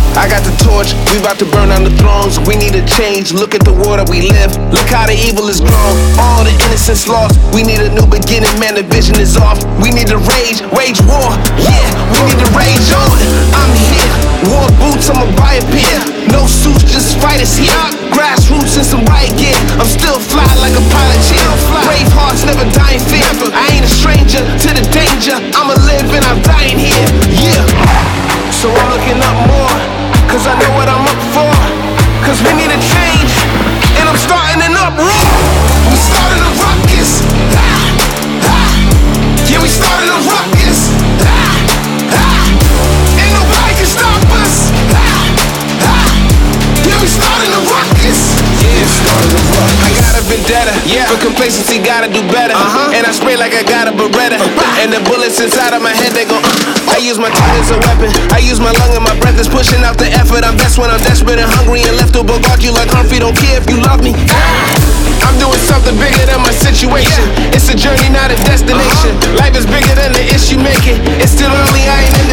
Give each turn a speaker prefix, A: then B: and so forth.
A: I got the torch, we about to burn down the thrones. We need a change, look at the world that we live. Look how the evil is grown, all the innocence lost. We need a new beginning, man, the vision is off. We need to wage war, yeah, we need to rage on. I'm here, war boots, I'ma buy a pair. No suits, just fighters here. Grassroots and some riot gear. I'm still fly like a pilot chief. Brave hearts never die in fear. I ain't a stranger to the danger. I'ma live and I'm dying here, yeah. So I'm looking up more, cause I know what I'm up for. Cause we need a change, and I'm starting an uproar. We started a ruckus, yeah, we started a ruckus, ain't nobody can stop us, yeah, we started a ruckus, yeah, started a ruckus. I got a vendetta, yeah. For complacency gotta do better, and I spray like I got a Beretta, and the bullets inside of my head they go I use my tongue as a weapon, I use my lung and my breath is pushing out the effort. I'm best when I'm desperate and hungry and left to bogart you like Humphrey. Don't care if you love me, I'm doing something bigger than my situation. It's a journey, not a destination. Life is bigger than the issue making. It's still early, I ain't in